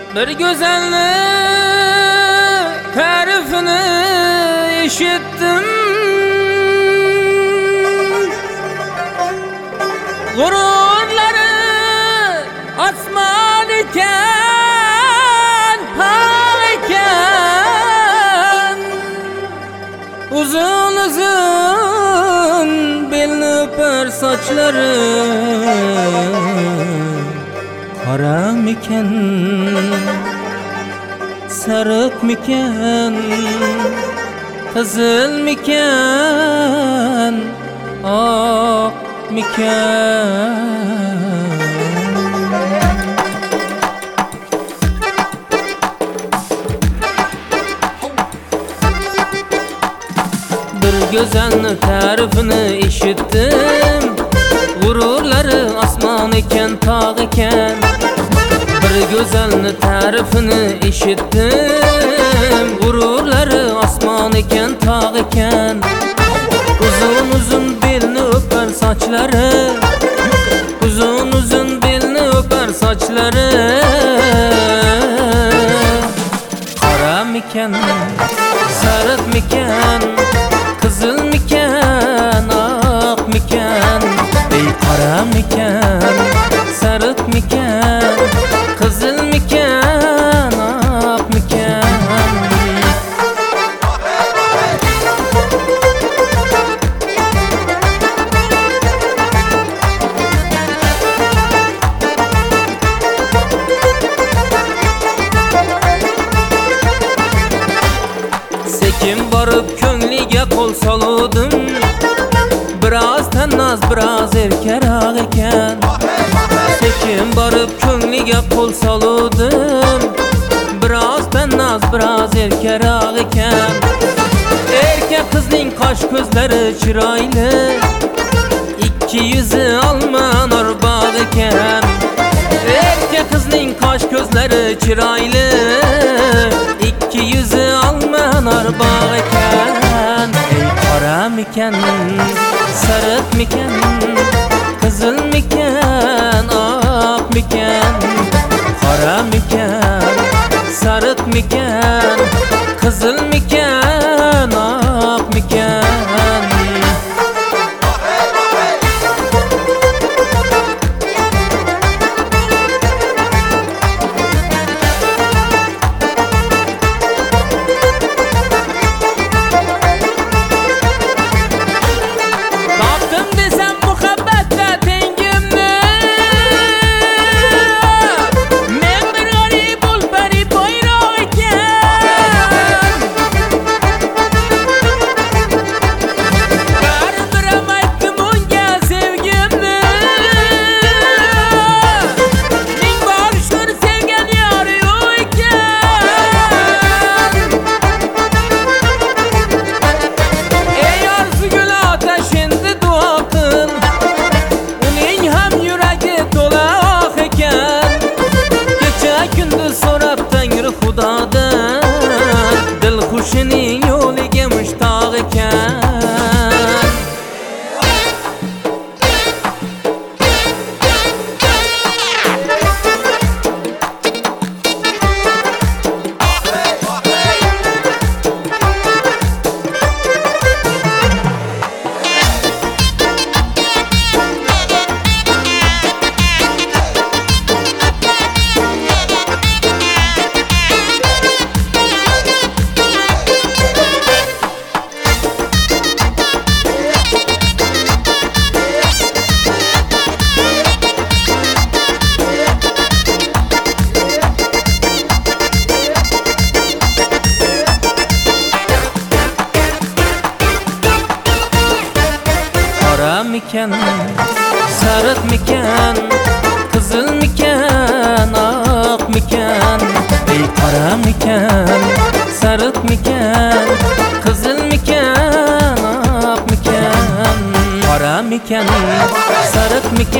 Bir güzellik tarifini işittim. Gururları asman iken, hak iken, uzun uzun belini öper saçları kara miken, sarık miken, kızıl miken, ak miken. Bir güzellik tarifini işittim. Gururları asman iken, tağ iken. Bir güzellik tarifini işittim. Gururları asman iken, tağ iken. Uzun uzun belini öper saçları, uzun uzun belini öper saçları kara miken, sarık miken, kızıl miken, ak miken. Ey kara miken, sarık miken, kızıl miken, ak miken. Sekin barıp könglige kol salıdım. Biraz tennaz, biraz erkerak eken. Sekin barıp könglige kol salıdım. Biraz tennaz, biraz erkerak eken. Erkek kızning kaş gözleri çıraylı, iki yüzü alman arbaq eken. Erkek kızning kaş gözleri çıraylı, iki yüzü alman arbaq eken. Ey kara miken, sarık miken, kızıl miken, ak miken. Kara miken, sarık miken, kızıl miken, ak miken. Dilxuşinin yo'liga mushtaq ekan. Kara miken, sarık miken, kızıl miken, ak miken. Ey kara miken, sarık miken, kızıl miken, ak miken. Kara miken, sarık miken.